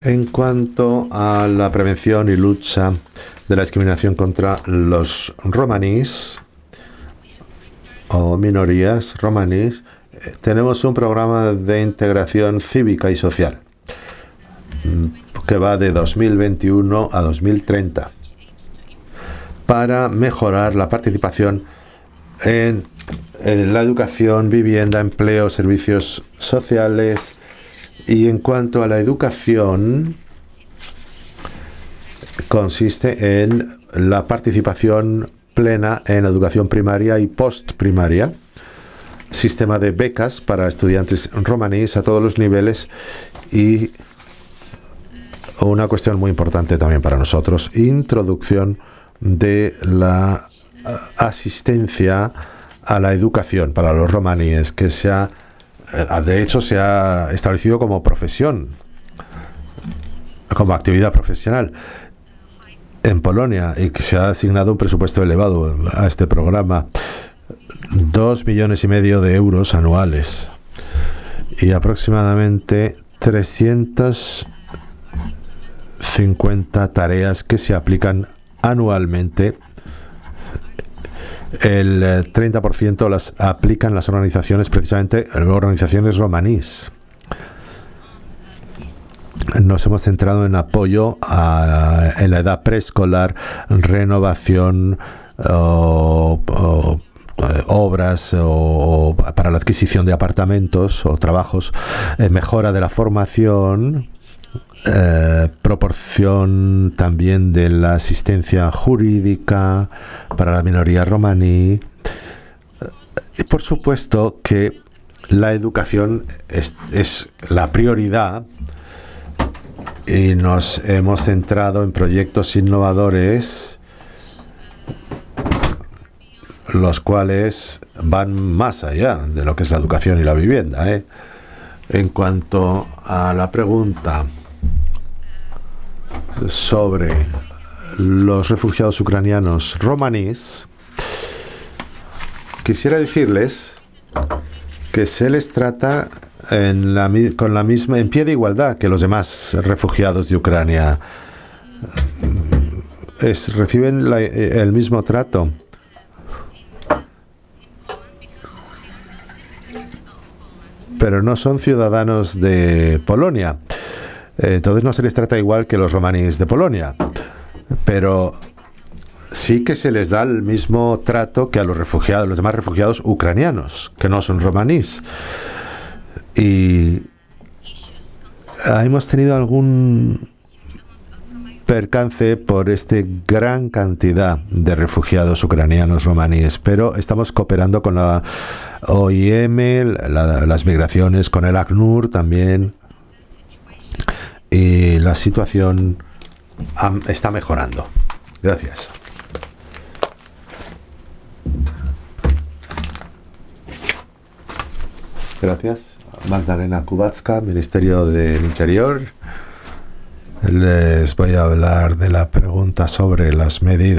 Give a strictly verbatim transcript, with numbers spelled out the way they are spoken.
En cuanto a la prevención y lucha de la discriminación contra los romaníes o minorías romaníes, eh, tenemos un programa de integración cívica y social que va de dos mil veintiuno a dos mil treinta para mejorar la participación en, en la educación, vivienda, empleo, servicios sociales. Y en cuanto a la educación, consiste en la participación plena en educación primaria y postprimaria, sistema de becas para estudiantes romaníes a todos los niveles y una cuestión muy importante también para nosotros, introducción de la asistencia a la educación para los romaníes, que se ha, de hecho se ha establecido como profesión, como actividad profesional en Polonia, y que se ha asignado un presupuesto elevado a este programa, dos millones y medio de euros anuales y aproximadamente trescientas cincuenta tareas que se aplican anualmente. El treinta por ciento las aplican las organizaciones, precisamente organizaciones romaníes. Nos hemos centrado en apoyo a, en la edad preescolar, renovación, o, o, obras o, para la adquisición de apartamentos o trabajos, eh, mejora de la formación, eh, proporción también de la asistencia jurídica para la minoría romaní. Y por supuesto que la educación es, es la prioridad, y nos hemos centrado en proyectos innovadores, los cuales van más allá de lo que es la educación y la vivienda, ¿eh? En cuanto a la pregunta sobre los refugiados ucranianos romaníes, quisiera decirles que se les trata en la, con la misma, en pie de igualdad que los demás refugiados de Ucrania. Es, reciben la, el mismo trato. Pero no son ciudadanos de Polonia. Entonces no se les trata igual que los romaníes de Polonia. Pero sí que se les da el mismo trato que a los refugiados, los demás refugiados ucranianos, que no son romaníes. Y hemos tenido algún percance por esta gran cantidad de refugiados ucranianos romaníes, pero estamos cooperando con la O I M, la, las migraciones, con el ACNUR también, y la situación está mejorando. Gracias. Gracias. Magdalena Kubacka, Ministerio del Interior. Les voy a hablar de la pregunta sobre las medidas